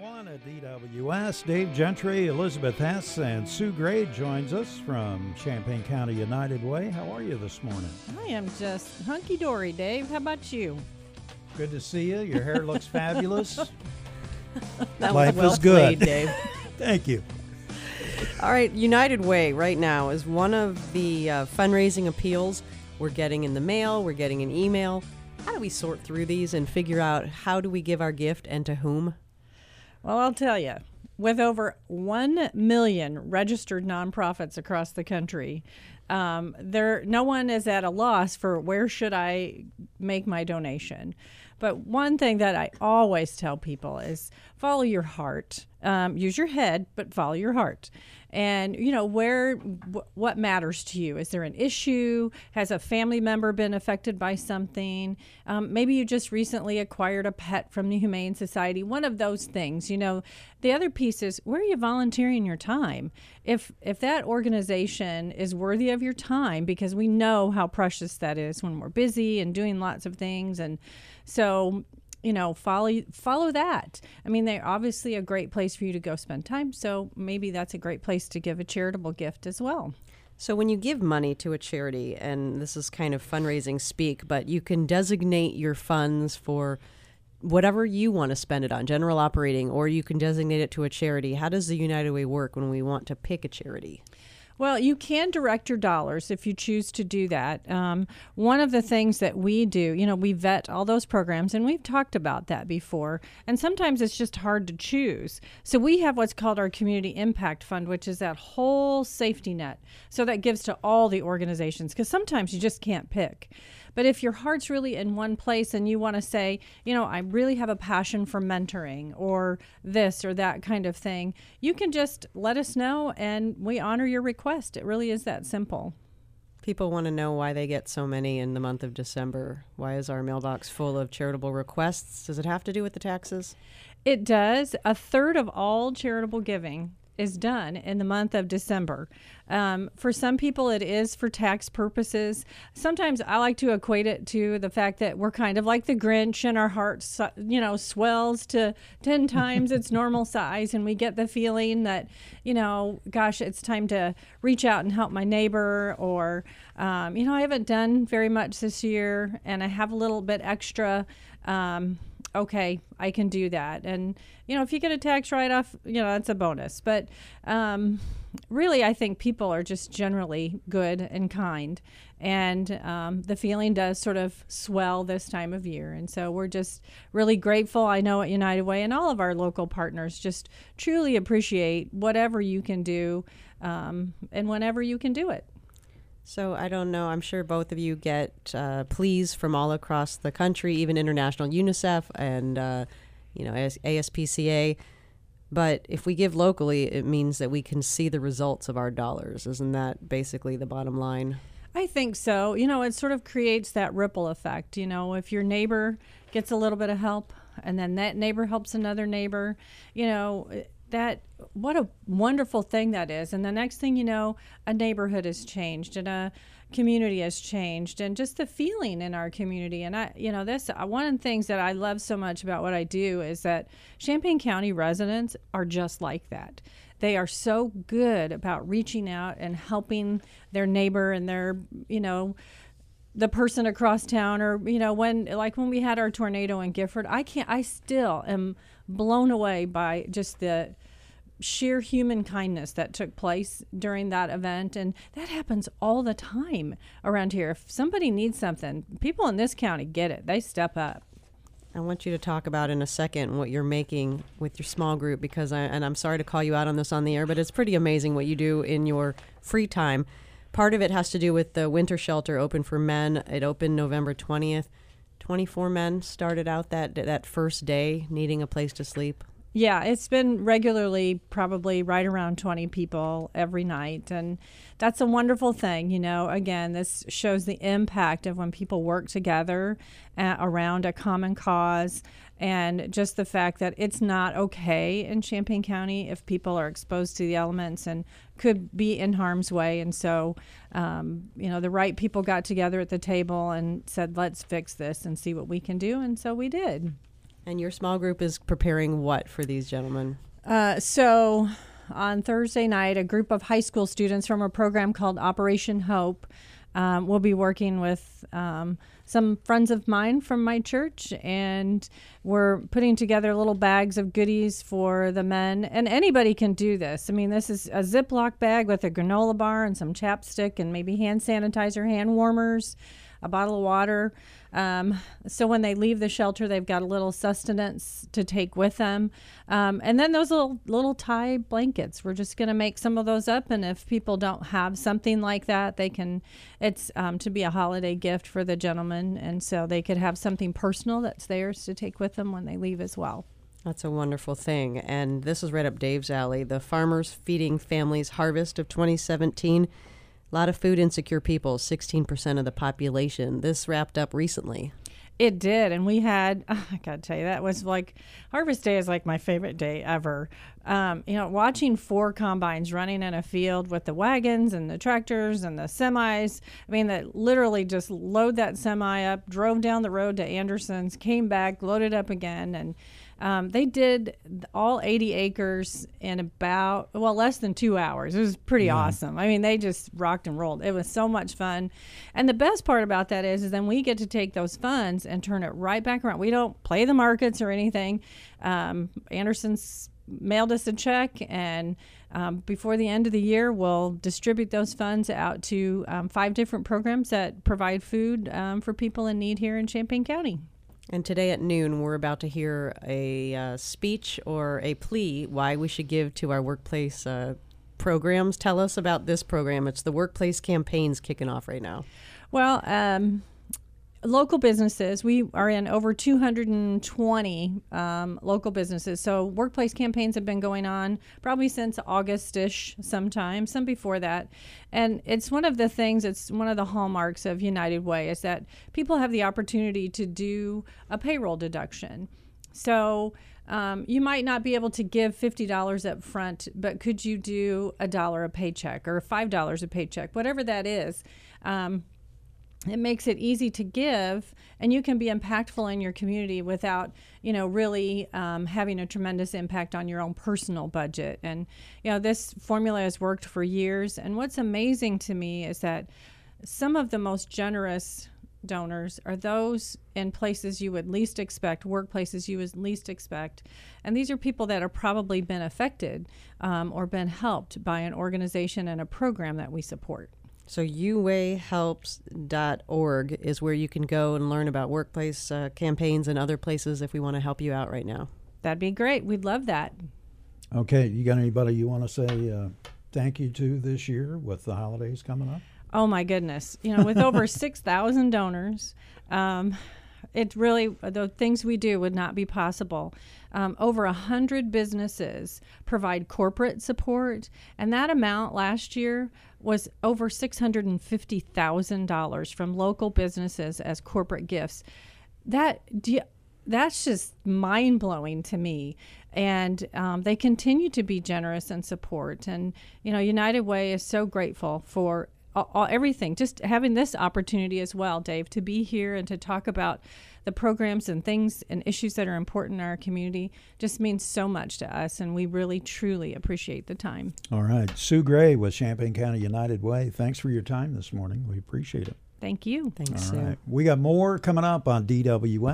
1 at DWS. Dave Gentry, Elizabeth Hess, and Sue Gray joins us from Champaign County United Way. How are you this morning? I am just hunky-dory, Dave. How about you? Good to see you. Your hair looks fabulous. That Life was well is good. played, Dave. Thank you. All right, United Way right now is one of the fundraising appeals we're getting in the mail, we're getting an email. How do we sort through these and figure out how do we give our gift and to whom? Well, I'll tell you, with over 1 million registered nonprofits across the country, no one is at a loss for where should I make my donation. But one thing that I always tell people is follow your heart. Use your head, but follow your heart. And, you know, what matters to you? Is there an issue? Has a family member been affected by something? Maybe you just recently acquired a pet from the Humane Society. One of those things, you know. The other piece is, where are you volunteering your time? If that organization is worthy of your time, because we know how precious that is when we're busy and doing lots of things. And so, you know, follow that. I mean, they're obviously a great place for you to go spend time, so maybe that's a great place to give a charitable gift as well. So when you give money to a charity, and this is kind of fundraising speak, but you can designate your funds for whatever you want to spend it on, general operating, or you can designate it to a charity. How does the United Way work when we want to pick a charity? Well, you can direct your dollars if you choose to do that. One of the things that we do, you know, we vet all those programs, and we've talked about that before, and sometimes it's just hard to choose. So we have what's called our Community Impact Fund, which is that whole safety net. So that gives to all the organizations, because sometimes you just can't pick. But if your heart's really in one place and you want to say, you know, I really have a passion for mentoring or this or that kind of thing, you can just let us know and we honor your request. It really is that simple. People want to know why they get so many in the month of December. Why is our mailbox full of charitable requests? Does it have to do with the taxes? It does. A third of all charitable giving is done in the month of December. For some people, it is for tax purposes. Sometimes I like to equate it to the fact that we're kind of like the Grinch and our heart, you know, swells to 10 times its normal size. And we get the feeling that, you know, gosh, it's time to reach out and help my neighbor, or, you know, I haven't done very much this year and I have a little bit extra. Okay, I can do that. And, you know, if you get a tax write-off, you know, that's a bonus. But really, I think people are just generally good and kind. And the feeling does sort of swell this time of year. And so we're just really grateful. I know at United Way and all of our local partners just truly appreciate whatever you can do and whenever you can do it. So I don't know, I'm sure both of you get pleas from all across the country, even international UNICEF and, you know, ASPCA. But if we give locally, it means that we can see the results of our dollars. Isn't that basically the bottom line? I think so. You know, it sort of creates that ripple effect. You know, if your neighbor gets a little bit of help and then that neighbor helps another neighbor, you know, that what a wonderful thing that is. And the next thing you know, a neighborhood has changed and a community has changed, and just the feeling in our community. And I, you know, this one of the things that I love so much about what I do is that Champaign County residents are just like that. They are so good about reaching out and helping their neighbor and their, you know, the person across town, or, you know, when we had our tornado in Gifford, I still am blown away by just the sheer human kindness that took place during that event. And that happens all the time around here. If somebody needs something, people in this county get it. They step up. I want you to talk about in a second what you're making with your small group, because I'm sorry to call you out on this on the air, but it's pretty amazing what you do in your free time. Part of it has to do with the winter shelter open for men. It opened November 20th. 24 men started out that first day needing a place to sleep. Yeah, it's been regularly probably right around 20 people every night. And that's a wonderful thing. You know, again, this shows the impact of when people work together around a common cause, and just the fact that it's not okay in Champaign County if people are exposed to the elements and could be in harm's way. And so, you know, the right people got together at the table and said, let's fix this and see what we can do. And so we did. And your small group is preparing what for these gentlemen? So on Thursday night, a group of high school students from a program called Operation Hope will be working with some friends of mine from my church, and we're putting together little bags of goodies for the men. And anybody can do this. I mean, this is a Ziploc bag with a granola bar and some chapstick and maybe hand sanitizer, hand warmers, a bottle of water. So when they leave the shelter, they've got a little sustenance to take with them. And then those little tie blankets, we're just going to make some of those up. And if people don't have something like that, they can, it's to be a holiday gift for the gentleman. And so they could have something personal that's theirs to take with them when they leave as well. That's a wonderful thing. And this is right up Dave's alley. The Farmers Feeding Families Harvest of 2017. A lot of food insecure people, 16% of the population. This wrapped up recently. It did. And we had, I got to tell you, that was like, Harvest Day is like my favorite day ever. Watching 4 combines running in a field with the wagons and the tractors and the semis. I mean, that literally just load that semi up, drove down the road to Anderson's, came back, loaded up again. And they did all 80 acres in about, less than 2 hours. It was pretty awesome. I mean, they just rocked and rolled. It was so much fun. And the best part about that is then we get to take those funds and turn it right back around. We don't play the markets or anything. Anderson's mailed us a check, and before the end of the year, we'll distribute those funds out to 5 different programs that provide food for people in need here in Champaign County. And today at noon, we're about to hear a speech or a plea why we should give to our workplace programs. Tell us about this program. It's the Workplace Campaigns kicking off right now. Well, local businesses, we are in over 220 local businesses. So workplace campaigns have been going on probably since August-ish sometime, some before that. And it's one of the things, it's one of the hallmarks of United Way is that people have the opportunity to do a payroll deduction. So you might not be able to give $50 up front, but could you do $1 a paycheck or $5 a paycheck, whatever that is. It makes it easy to give, and you can be impactful in your community without, really having a tremendous impact on your own personal budget. And, this formula has worked for years. And what's amazing to me is that some of the most generous donors are those in places you would least expect, workplaces you would least expect. And these are people that have probably been affected or been helped by an organization and a program that we support. So uwayhelps.org is where you can go and learn about workplace campaigns and other places if we want to help you out right now. That'd be great. We'd love that. Okay. You got anybody you want to say thank you to this year with the holidays coming up? Oh, my goodness. With over 6,000 donors, it really, the things we do would not be possible. Over 100 businesses provide corporate support, and that amount last year was over $650,000 from local businesses as corporate gifts. That's just mind-blowing to me. And they continue to be generous and support. And, United Way is so grateful for everything, just having this opportunity as well, Dave, to be here and to talk about the programs and things and issues that are important in our community just means so much to us, and we really, truly appreciate the time. All right. Sue Gray with Champaign County United Way. Thanks for your time this morning. We appreciate it. Thank you. Thanks, All Sue. right. We got more coming up on DWS.